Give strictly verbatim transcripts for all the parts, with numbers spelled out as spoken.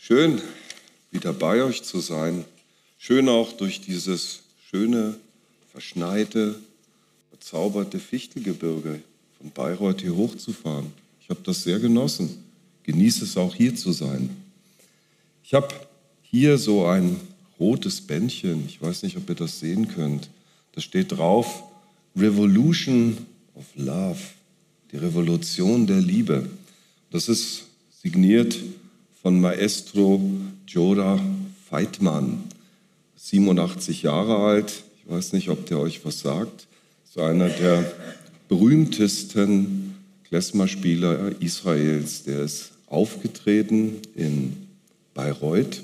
Schön, wieder bei euch zu sein. Schön auch durch dieses schöne, verschneite, bezauberte Fichtelgebirge von Bayreuth hier hochzufahren. Ich habe das sehr genossen. Genieße es auch hier zu sein. Ich habe hier so ein rotes Bändchen. Ich weiß nicht, ob ihr das sehen könnt. Da steht drauf Revolution of Love, die Revolution der Liebe. Das ist signiert von Maestro Joda Feitman, siebenundachtzig Jahre alt. Ich weiß nicht, ob der euch was sagt. So einer der berühmtesten Klezmer-Spieler Israels. Der ist aufgetreten in Bayreuth.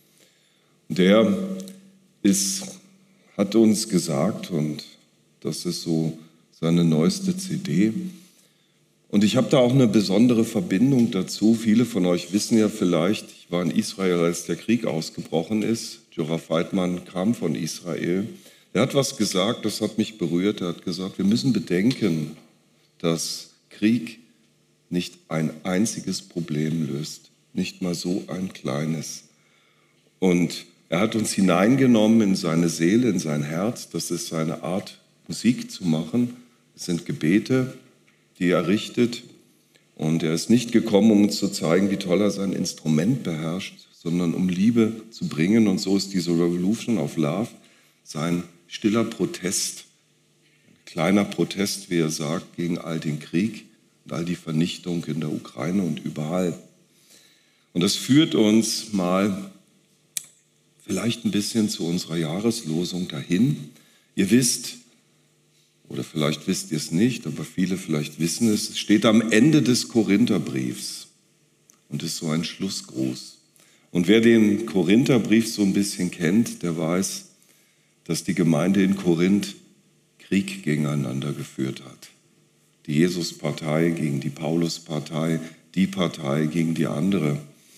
Der ist, hat uns gesagt, und das ist so seine neueste C D, und ich habe da auch eine besondere Verbindung dazu. Viele von euch wissen ja vielleicht, ich war in Israel, als der Krieg ausgebrochen ist. Joda Feitman kam von Israel. Er hat was gesagt, das hat mich berührt. Er hat gesagt, wir müssen bedenken, dass Krieg nicht ein einziges Problem löst, nicht mal so ein kleines. Und er hat uns hineingenommen in seine Seele, in sein Herz. Das ist seine Art, Musik zu machen. Es sind Gebete, die er richtet. Und er ist nicht gekommen, um uns zu zeigen, wie toll er sein Instrument beherrscht, sondern um Liebe zu bringen. Und so ist diese Revolution of Love sein stiller Protest, ein kleiner Protest, wie er sagt, gegen all den Krieg und all die Vernichtung in der Ukraine und überall. Und das führt uns mal vielleicht ein bisschen zu unserer Jahreslosung dahin. Ihr wisst, oder vielleicht wisst ihr es nicht, aber viele vielleicht wissen es, es steht am Ende des Korintherbriefs und ist so ein Schlussgruß. Und wer den Korintherbrief so ein bisschen kennt, der weiß, dass die Gemeinde in Korinth Krieg gegeneinander geführt hat. Die Jesus-Partei gegen die Paulus-Partei, die Partei gegen die andere.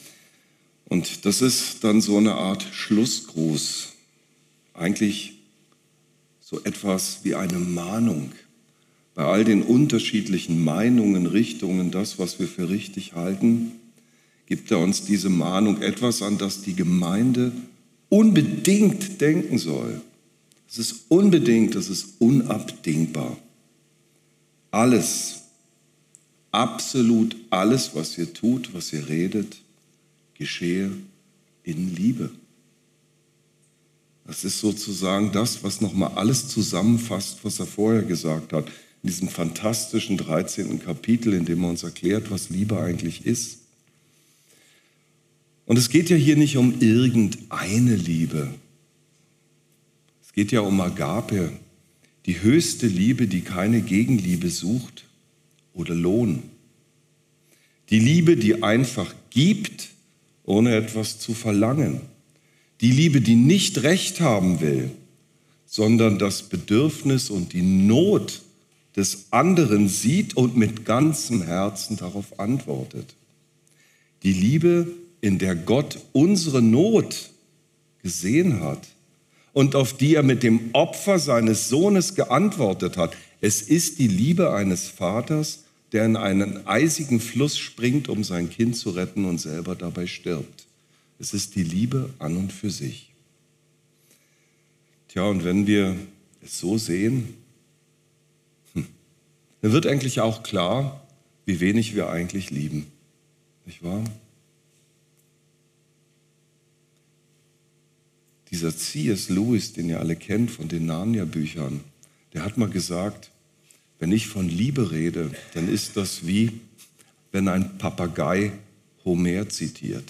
Und das ist dann so eine Art Schlussgruß, eigentlich so etwas wie eine Mahnung. Bei all den unterschiedlichen Meinungen, Richtungen, das, was wir für richtig halten, gibt er uns diese Mahnung, etwas, an das die Gemeinde unbedingt denken soll. Es ist unbedingt, es ist unabdingbar. Alles, absolut alles, was ihr tut, was ihr redet, geschehe in Liebe. Das ist sozusagen das, was nochmal alles zusammenfasst, was er vorher gesagt hat, in diesem fantastischen dreizehnten Kapitel, in dem er uns erklärt, was Liebe eigentlich ist. Und es geht ja hier nicht um irgendeine Liebe. Es geht ja um Agape, die höchste Liebe, die keine Gegenliebe sucht oder Lohn. Die Liebe, die einfach gibt, ohne etwas zu verlangen. Die Liebe, die nicht Recht haben will, sondern das Bedürfnis und die Not des anderen sieht und mit ganzem Herzen darauf antwortet. Die Liebe, in der Gott unsere Not gesehen hat und auf die er mit dem Opfer seines Sohnes geantwortet hat. Es ist die Liebe eines Vaters, der in einen eisigen Fluss springt, um sein Kind zu retten und selber dabei stirbt. Es ist die Liebe an und für sich. Tja, und wenn wir es so sehen, hm, dann wird eigentlich auch klar, wie wenig wir eigentlich lieben. Nicht wahr? Dieser C S Lewis, den ihr alle kennt von den Narnia-Büchern, der hat mal gesagt, wenn ich von Liebe rede, dann ist das wie, wenn ein Papagei Homer zitiert.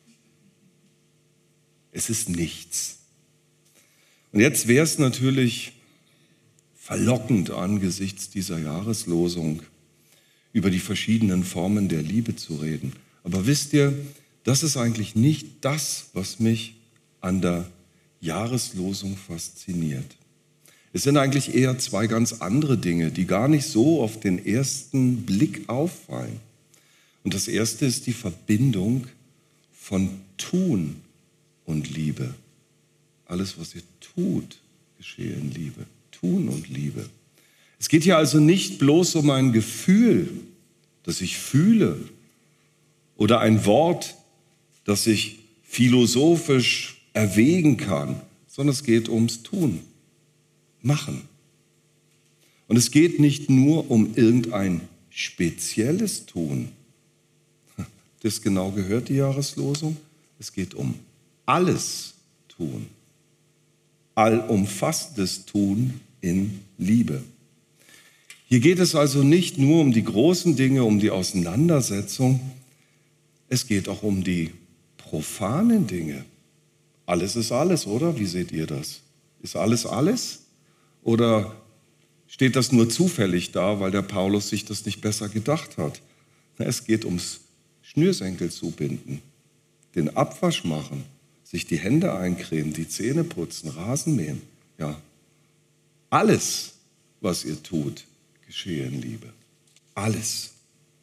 Es ist nichts. Und jetzt wäre es natürlich verlockend angesichts dieser Jahreslosung über die verschiedenen Formen der Liebe zu reden. Aber wisst ihr, das ist eigentlich nicht das, was mich an der Jahreslosung fasziniert. Es sind eigentlich eher zwei ganz andere Dinge, die gar nicht so auf den ersten Blick auffallen. Und das erste ist die Verbindung von Tun und Liebe. Alles, was ihr tut, geschehe in Liebe. Tun und Liebe. Es geht hier also nicht bloß um ein Gefühl, das ich fühle, oder ein Wort, das ich philosophisch erwägen kann, sondern es geht ums Tun, Machen. Und es geht nicht nur um irgendein spezielles Tun. Das genau gehört die Jahreslosung. Es geht um alles Tun. Allumfassendes Tun in Liebe. Hier geht es also nicht nur um die großen Dinge, um die Auseinandersetzung. Es geht auch um die profanen Dinge. Alles ist alles, oder? Wie seht ihr das? Ist alles alles? Oder steht das nur zufällig da, weil der Paulus sich das nicht besser gedacht hat? Es geht ums Schnürsenkel zubinden, den Abwasch machen, sich die Hände eincremen, die Zähne putzen, Rasen mähen. Ja, alles, was ihr tut, geschehe in Liebe. Alles.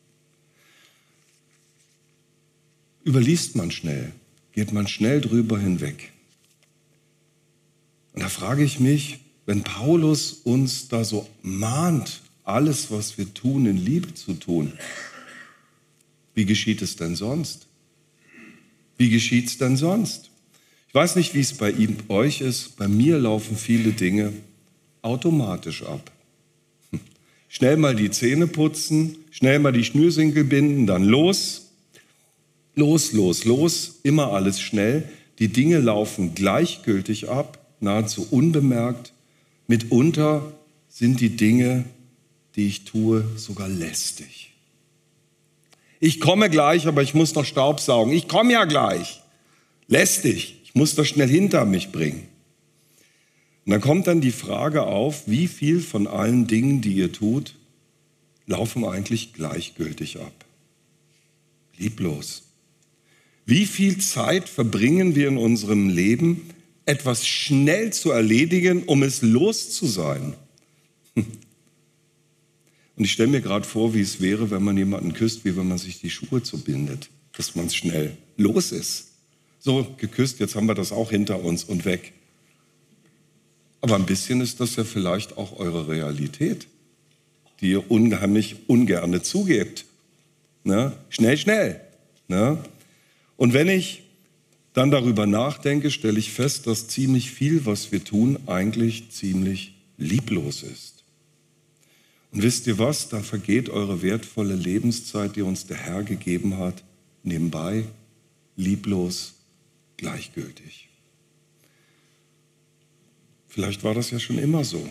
Überliest man schnell, geht man schnell drüber hinweg. Und da frage ich mich, wenn Paulus uns da so mahnt, alles, was wir tun, in Liebe zu tun, wie geschieht es denn sonst? Wie geschieht es denn sonst? Ich weiß nicht, wie es bei ihm, euch ist. Bei mir laufen viele Dinge automatisch ab. Schnell mal die Zähne putzen, schnell mal die Schnürsenkel binden, dann los. Los, los, los. Immer alles schnell. Die Dinge laufen gleichgültig ab, nahezu unbemerkt. Mitunter sind die Dinge, die ich tue, sogar lästig. Ich komme gleich, aber ich muss noch Staubsaugen. Ich komme ja gleich. Lästig. Ich muss das schnell hinter mich bringen. Und dann kommt dann die Frage auf, wie viel von allen Dingen, die ihr tut, laufen eigentlich gleichgültig ab. Lieblos. Wie viel Zeit verbringen wir in unserem Leben, etwas schnell zu erledigen, um es los zu sein? Und ich stelle mir gerade vor, wie es wäre, wenn man jemanden küsst, wie wenn man sich die Schuhe zubindet, dass man schnell los ist. So, geküsst, jetzt haben wir das auch hinter uns und weg. Aber ein bisschen ist das ja vielleicht auch eure Realität, die ihr unheimlich ungerne zugebt. Ne? Schnell, schnell. Ne? Und wenn ich dann darüber nachdenke, stelle ich fest, dass ziemlich viel, was wir tun, eigentlich ziemlich lieblos ist. Und wisst ihr was? Da vergeht eure wertvolle Lebenszeit, die uns der Herr gegeben hat, nebenbei, lieblos, gleichgültig. Vielleicht war das ja schon immer so.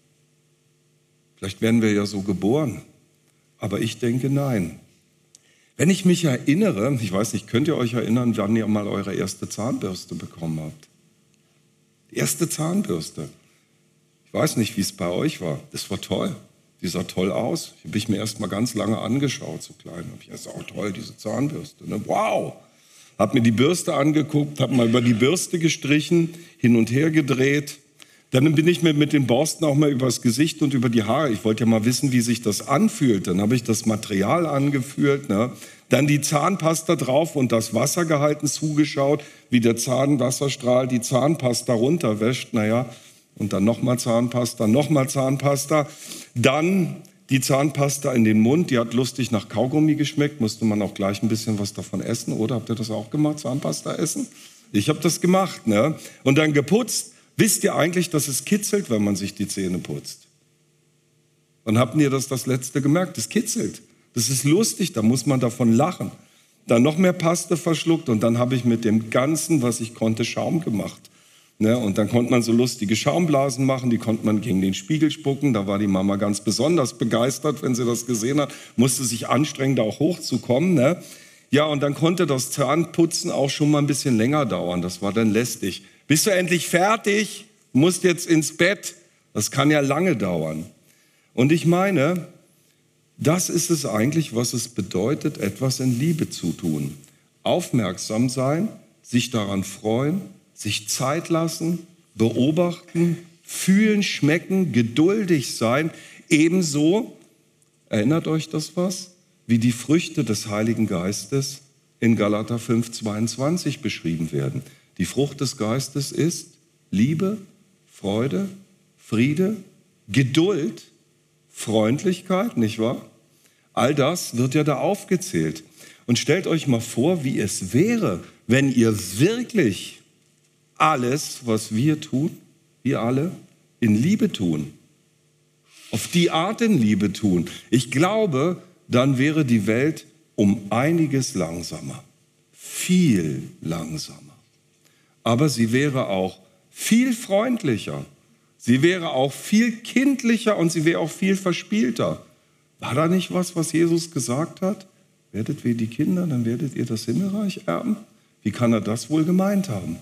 Vielleicht werden wir ja so geboren. Aber ich denke, nein. Wenn ich mich erinnere, ich weiß nicht, könnt ihr euch erinnern, wann ihr mal eure erste Zahnbürste bekommen habt? Die erste Zahnbürste. Ich weiß nicht, wie es bei euch war. Das war toll. Die sah toll aus. Die habe ich mir erst mal ganz lange angeschaut, so klein. Das ist auch toll, diese Zahnbürste. Ne? Wow! Habe mir die Bürste angeguckt, habe mal über die Bürste gestrichen, hin und her gedreht. Dann bin ich mir mit den Borsten auch mal übers Gesicht und über die Haare. Ich wollte ja mal wissen, wie sich das anfühlt. Dann habe ich das Material angefühlt, ne? Dann die Zahnpasta drauf und das Wasser gehalten, zugeschaut, wie der Zahnwasserstrahl die Zahnpasta runterwäscht. Naja, und dann nochmal Zahnpasta, nochmal Zahnpasta. Dann die Zahnpasta in den Mund, die hat lustig nach Kaugummi geschmeckt. Musste man auch gleich ein bisschen was davon essen, oder? Habt ihr das auch gemacht, Zahnpasta essen? Ich habe das gemacht, ne? Und dann geputzt. Wisst ihr eigentlich, dass es kitzelt, wenn man sich die Zähne putzt? Wann habt ihr das das letzte gemerkt? Es kitzelt. Das ist lustig, da muss man davon lachen. Dann noch mehr Paste verschluckt und dann habe ich mit dem Ganzen, was ich konnte, Schaum gemacht. Ne? Und dann konnte man so lustige Schaumblasen machen, die konnte man gegen den Spiegel spucken. Da war die Mama ganz besonders begeistert, wenn sie das gesehen hat. Musste sich anstrengen, da auch hochzukommen. Ne? Ja, und dann konnte das Zahnputzen auch schon mal ein bisschen länger dauern. Das war dann lästig. Bist du endlich fertig? Musst jetzt ins Bett? Das kann ja lange dauern. Und ich meine, das ist es eigentlich, was es bedeutet, etwas in Liebe zu tun. Aufmerksam sein, sich daran freuen, sich Zeit lassen, beobachten, fühlen, schmecken, geduldig sein. Ebenso, erinnert euch das was? Wie die Früchte des Heiligen Geistes in Galater fünf, zweiundzwanzig beschrieben werden. Die Frucht des Geistes ist Liebe, Freude, Friede, Geduld, Freundlichkeit, nicht wahr? All das wird ja da aufgezählt. Und stellt euch mal vor, wie es wäre, wenn ihr wirklich alles, was wir tun, wir alle, in Liebe tun. Auf die Art in Liebe tun. Ich glaube, dann wäre die Welt um einiges langsamer. Viel langsamer. Aber sie wäre auch viel freundlicher. Sie wäre auch viel kindlicher und sie wäre auch viel verspielter. War da nicht was, was Jesus gesagt hat? Werdet wie die Kinder, dann werdet ihr das Himmelreich erben. Wie kann er das wohl gemeint haben?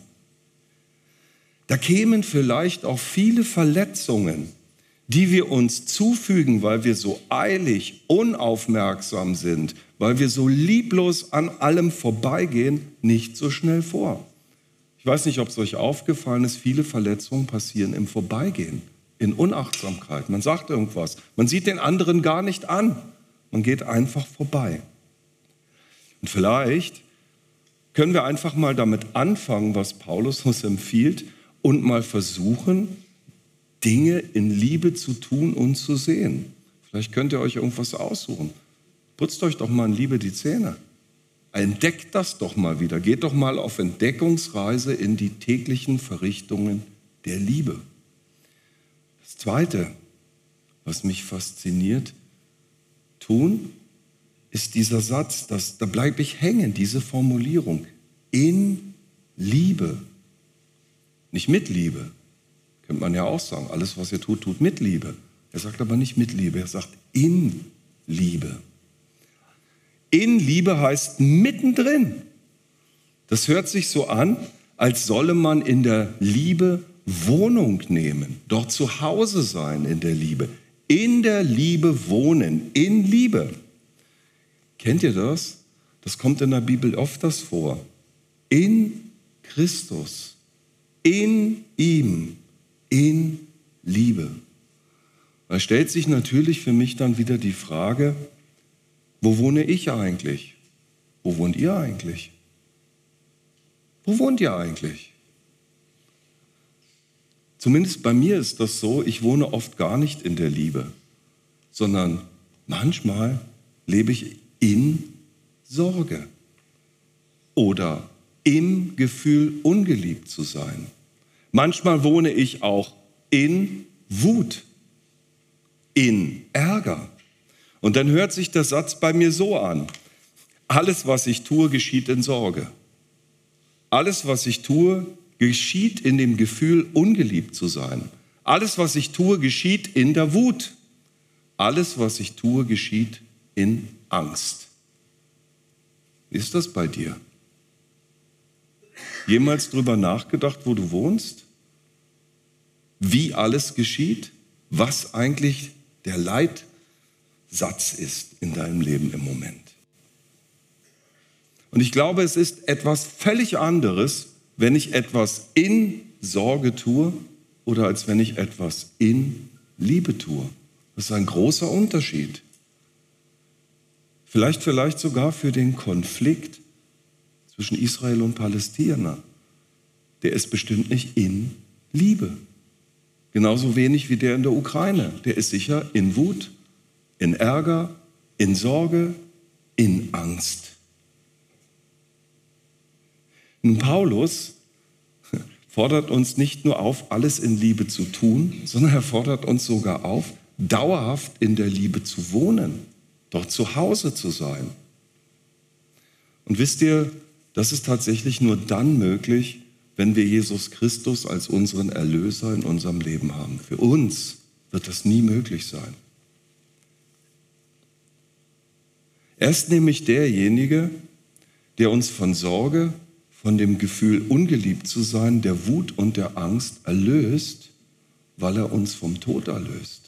Da kämen vielleicht auch viele Verletzungen, die wir uns zufügen, weil wir so eilig, unaufmerksam sind, weil wir so lieblos an allem vorbeigehen, nicht so schnell vor. Ich weiß nicht, ob es euch aufgefallen ist, viele Verletzungen passieren im Vorbeigehen, in Unachtsamkeit. Man sagt irgendwas, man sieht den anderen gar nicht an, man geht einfach vorbei. Und vielleicht können wir einfach mal damit anfangen, was Paulus uns empfiehlt, und mal versuchen, Dinge in Liebe zu tun und zu sehen. Vielleicht könnt ihr euch irgendwas aussuchen. Putzt euch doch mal in Liebe die Zähne. Entdeckt das doch mal wieder. Geht doch mal auf Entdeckungsreise in die täglichen Verrichtungen der Liebe. Das Zweite, was mich fasziniert, tun, ist dieser Satz, das, da bleibe ich hängen, diese Formulierung. In Liebe. Nicht mit Liebe. Könnte man ja auch sagen, alles, was ihr tut, tut mit Liebe. Er sagt aber nicht mit Liebe, er sagt in Liebe. In Liebe heißt mittendrin. Das hört sich so an, als solle man in der Liebe Wohnung nehmen, dort zu Hause sein in der Liebe. In der Liebe wohnen, in Liebe. Kennt ihr das? Das kommt in der Bibel öfters vor. In Christus. In ihm, in Liebe. Da stellt sich natürlich für mich dann wieder die Frage, wo wohne ich eigentlich? Wo wohnt ihr eigentlich? Wo wohnt ihr eigentlich? Zumindest bei mir ist das so, ich wohne oft gar nicht in der Liebe, sondern manchmal lebe ich in Sorge oder im Gefühl, ungeliebt zu sein. Manchmal wohne ich auch in Wut, in Ärger. Und dann hört sich der Satz bei mir so an: Alles, was ich tue, geschieht in Sorge. Alles, was ich tue, geschieht in dem Gefühl, ungeliebt zu sein. Alles, was ich tue, geschieht in der Wut. Alles, was ich tue, geschieht in Angst. Wie ist das bei dir? Jemals drüber nachgedacht, wo du wohnst? Wie alles geschieht? Was eigentlich der Leitsatz ist in deinem Leben im Moment? Und ich glaube, es ist etwas völlig anderes, wenn ich etwas in Sorge tue oder als wenn ich etwas in Liebe tue. Das ist ein großer Unterschied. Vielleicht, vielleicht sogar für den Konflikt zwischen Israel und Palästina. Der ist bestimmt nicht in Liebe. Genauso wenig wie der in der Ukraine. Der ist sicher in Wut, in Ärger, in Sorge, in Angst. Nun, Paulus fordert uns nicht nur auf, alles in Liebe zu tun, sondern er fordert uns sogar auf, dauerhaft in der Liebe zu wohnen, dort zu Hause zu sein. Und wisst ihr, das ist tatsächlich nur dann möglich, wenn wir Jesus Christus als unseren Erlöser in unserem Leben haben. Für uns wird das nie möglich sein. Er ist nämlich derjenige, der uns von Sorge, von dem Gefühl, ungeliebt zu sein, der Wut und der Angst erlöst, weil er uns vom Tod erlöst.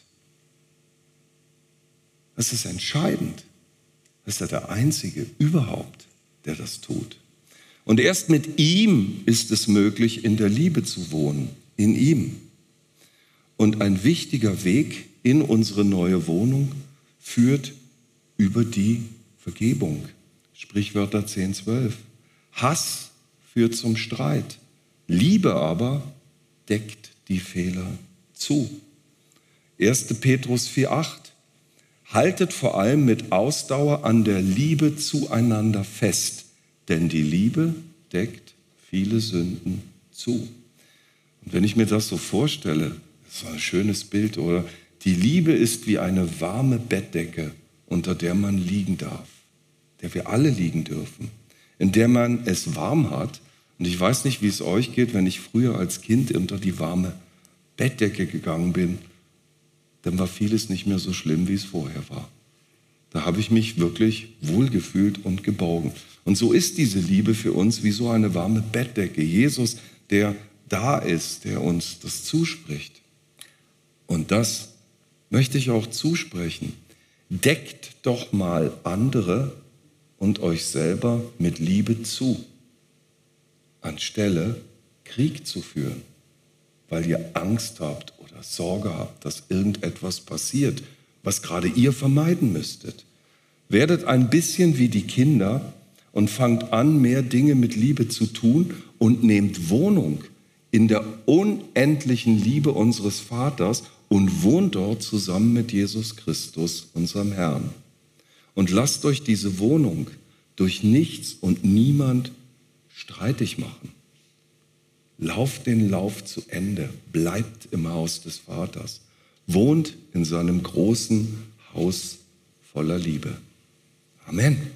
Das ist entscheidend. Das ist er der Einzige überhaupt, der das tut. Und erst mit ihm ist es möglich, in der Liebe zu wohnen, in ihm. Und ein wichtiger Weg in unsere neue Wohnung führt über die Vergebung. Sprichwörter zehn, zwölf. Hass führt zum Streit. Liebe aber deckt die Fehler zu. erster Petrus vier, acht. Haltet vor allem mit Ausdauer an der Liebe zueinander fest, denn die Liebe deckt viele Sünden zu. Und wenn ich mir das so vorstelle, das ist ein schönes Bild, oder? Die Liebe ist wie eine warme Bettdecke, unter der man liegen darf, der wir alle liegen dürfen, in der man es warm hat. Und ich weiß nicht, wie es euch geht, wenn ich früher als Kind unter die warme Bettdecke gegangen bin, dann war vieles nicht mehr so schlimm, wie es vorher war. Da habe ich mich wirklich wohlgefühlt und geborgen. Und so ist diese Liebe für uns wie so eine warme Bettdecke. Jesus, der da ist, der uns das zuspricht. Und das möchte ich auch zusprechen. Deckt doch mal andere und euch selber mit Liebe zu, anstelle Krieg zu führen, weil ihr Angst habt oder Sorge habt, dass irgendetwas passiert, was gerade ihr vermeiden müsstet. Werdet ein bisschen wie die Kinder und fangt an, mehr Dinge mit Liebe zu tun und nehmt Wohnung in der unendlichen Liebe unseres Vaters und wohnt dort zusammen mit Jesus Christus, unserem Herrn. Und lasst euch diese Wohnung durch nichts und niemand streitig machen. Lauft den Lauf zu Ende, bleibt im Haus des Vaters, wohnt in seinem großen Haus voller Liebe. Amen.